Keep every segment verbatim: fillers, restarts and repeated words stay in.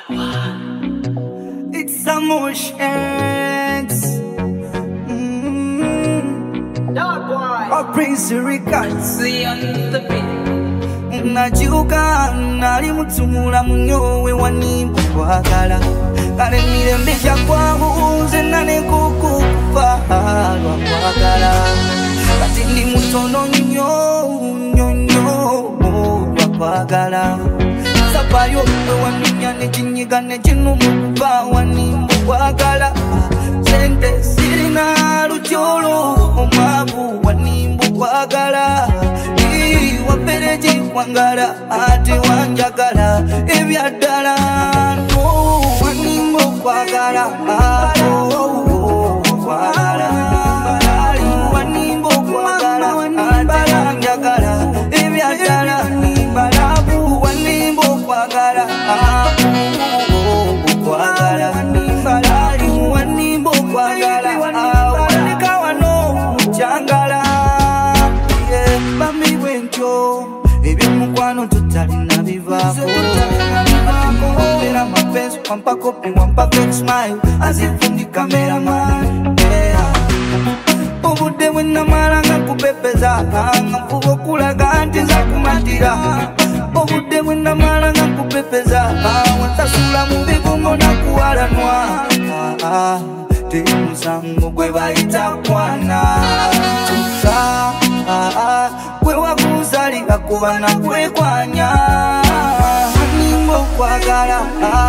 It's emotions. Mm-hmm. Dog boy. A Prince Records. See on the beat. Najuka nali mutumula munyowe wanimbu kwagala kale mirembe kyakwahuze nane kukukufa lwa kwagala kati ndi mutono nnyo nnyo nnyo lwa kwagala sapayo mwe waninya nekinyiga nekinumukuba wanimbu kwagala sente sirina lutyolo omwavu wanimbu kwagala wapereji kwangala ate wanjagala ebyaddala no wanimbo kwagala kwagala wanimbo kwagala ate wanjagala ebyaddala balabu wanimbo kwagala kwagala wanimbo kwagala wandika wano jangala bami bwentyo ebyomukwano tutalina bivaako era mapenzi wampa kopi wampa fake smile azifundi cameraman obudde bwenamala nga kupepeza nga nfuba okulaga nti nza kumatira obudde bwenamala nga kupepeza wansasula mu bigungo nakuwalanwa temusango gwe bayita kwana kwe wakuzalira kuba na kwekwanya wanimbo kwagala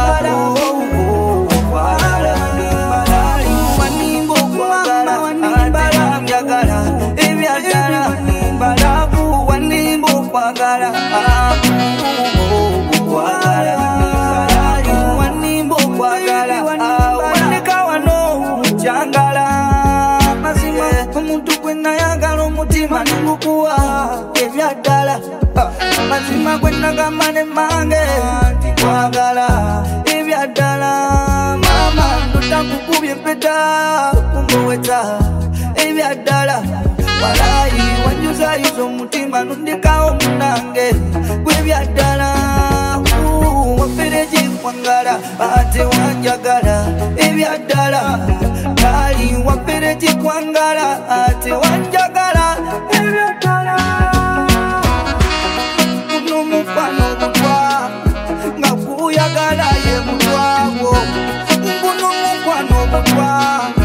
wanimbo kwagala atala njagala ebyagala balabu wanimbo kwagala wanimbo kwagala wandeka wano jangala mazima omuntu gwe nayagala omutima nengukuwa ebyaddala mazima gwe nagamba ne mange nti kwagala ebyaddala mama ndoda kukubya empeta kumoweta ebyaddala walayi wanjuzayiza omutima nondekawo munange gwebyaddala wapereji kwangala ate wanjagala ebyaddala kali wapereji kwangala ate wanjagala ebyaddala kuno mukwano mutwa nga kuyagala ye mutwawo kuno mukwano mutwa